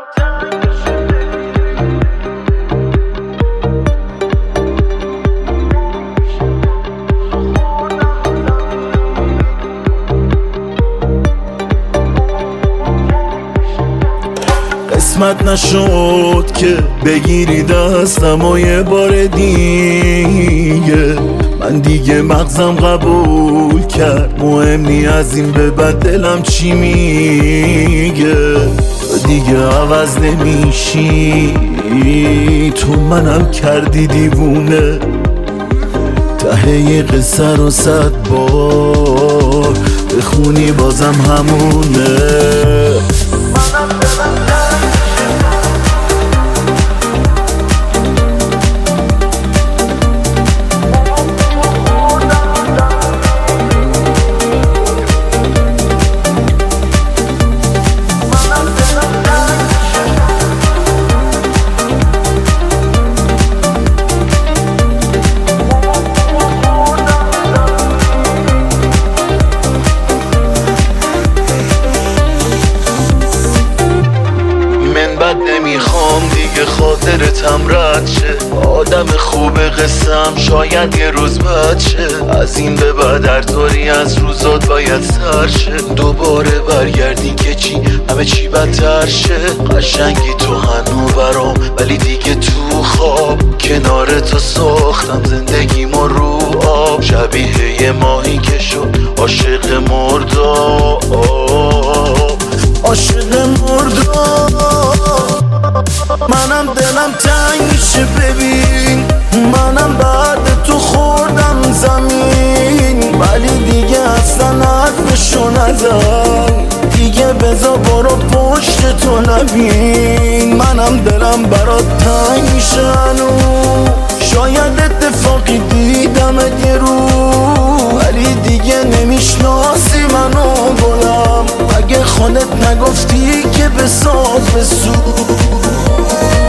قسمت نشد که بگیری دستم و یه بار دیگه من دیگه مغزم قبول کرد مهم نی از این به بعد دلم چی میگه تو دیگه عوض نمیشی تو منم کردی دیوونه ته یه قصه رو 100 بار بخونی بازم همونه نمیخوام دیگه خاطرتم رد شه آدم خوب قسم شاید یه روز بد شه از این به بعد هر طوری از روزات باید سر شه دوباره برگردی که چی همه چی بدتر شه قشنگی تو هنو برام ولی دیگه تو خواب کنار تو ساختم زندگیمو رو آب شبیه یه ماهی که شد عاشق مرداب عاشق مرداب منم دلم تنگ میشه ببین منم بعد تو خوردم زمین ولی دیگه اصلا حرفشو نزن دیگه بذار برو پشت تو نبین منم دلم برات تنگ میشه شاید اتفاقی دیدم یه رو ولی دیگه نمیشناسی منو گلم اگه خودت نگفتی که بساز بسو